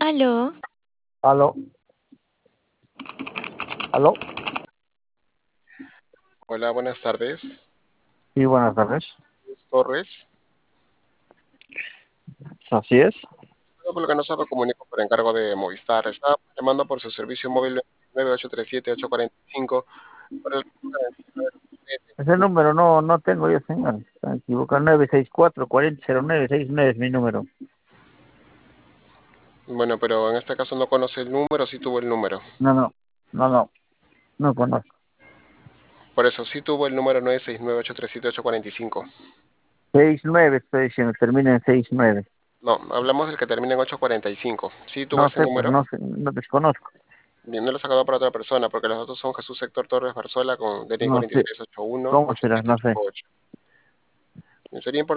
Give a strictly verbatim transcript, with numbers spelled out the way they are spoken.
Aló, Aló, aló. Hola, buenas tardes. Sí, buenas tardes. Luis Torres. Así es. Por lo que no se comunico por encargo de Movistar. Estaba llamando por su servicio móvil nueve ocho tres siete ocho cuatro cinco. Por el... Ese número no no tengo yo, señor. Está equivocado. nueve seis cuatro, cuatro cero cero nueve seis nueve es mi número. Bueno, pero en este caso no conoce el número, sí tuvo el número. No, no, no, no, no conozco. Por eso sí tuvo el número nueve seis nueve ocho tres siete ocho cuatro cinco. seis nueve estoy diciendo, termina en seis nueve. No, hablamos del que termina en ocho cuatro cinco. Sí tuvo No ese sé, pues número. no sé, no desconozco. Bien, no lo he sacado para otra persona, porque los datos son Jesús Héctor Torres Barzola con D N I No sé, cuatro tres ocho uno ¿cómo ocho será? siete No ocho sé. ocho. Sería importante